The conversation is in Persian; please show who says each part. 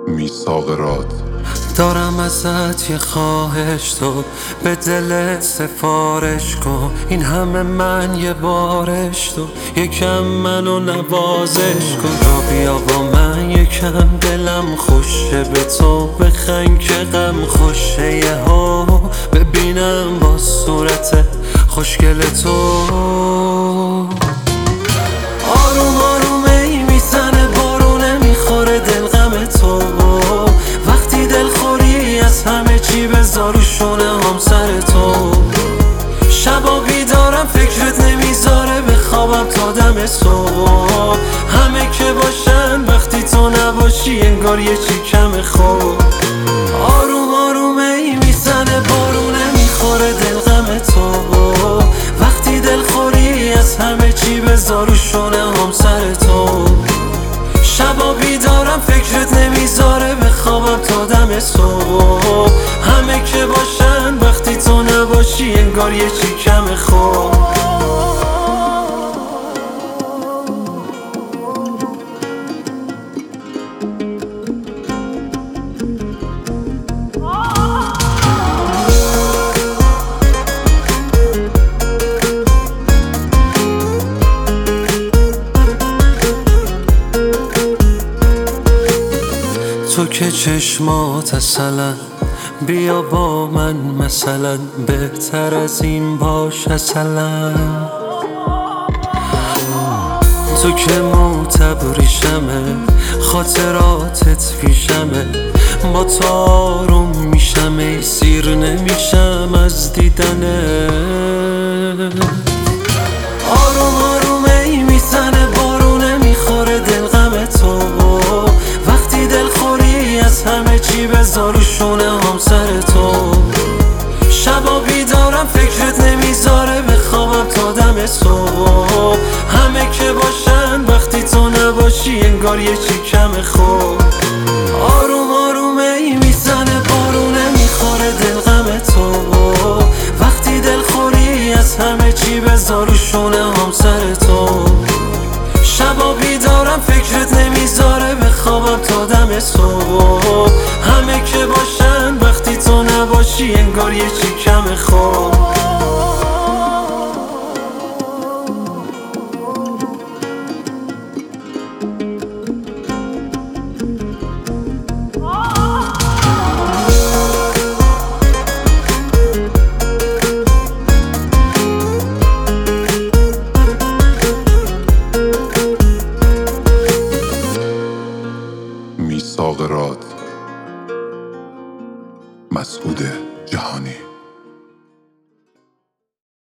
Speaker 1: میثاق راد.
Speaker 2: دارم ازت یه خواهش، تو به دل سفارش کن. این همه من یه بارش، تو یکم منو نوازش کن. را بیا با من یکم، دلم خوشه به تو بخند که غم خوشه. یهو ببینم با صورت خوشگل تو. آروم آروم ای میزنه بارونه، میخوره دل غم تو. وقتی دل خوری از همه چی بذار و شونه هم سر تو. شبا بیدارم فکرت نمیذاره بخوابم تا دم صبح. همه که باشن وقتی تو نباشی انگار یه چی کم خوب. آروم آروم ای میزنه بارونه، میخوره دل غم تو. وقتی دل خوری از همه چی بذار و شونه هم سر تو. شبا بیدارم فکرت نمیذاره بخوابم تا دم صبح. همه که باشن وقتی تو نباشی انگار یه چی کم خوب. تو که چشمات اصلا، بیا با من مثلا، بهتر از این باش اصلا. تو که مو تبریشمه، خاطراتت پیشمه. با تو آروم میشم ای سیر نمیشم از دیدنه. آروم آروم ای میزنه بارونه، میخوره دل غم تو. وقتی دل خوری از همه چی بذار و شونه هم سر تو. شبا بیدارم فکرت نمیذاره بخوابم تا دم صبح. همه که باشن وقتی تو نباشی انگار یه چی کم خوب. آروم آروم ای میزنه بارونه، میخوره دل غم تو. وقتی دل خوری از همه چی بذار و شونه هم سر تو. شبا بیدارم فکرت نمیذاره بخوابم تا دم صبح. همه که باشن وقتی تو نباشی انگار یه چی کم خوب.
Speaker 1: میثاق راد. مسعود جهانی.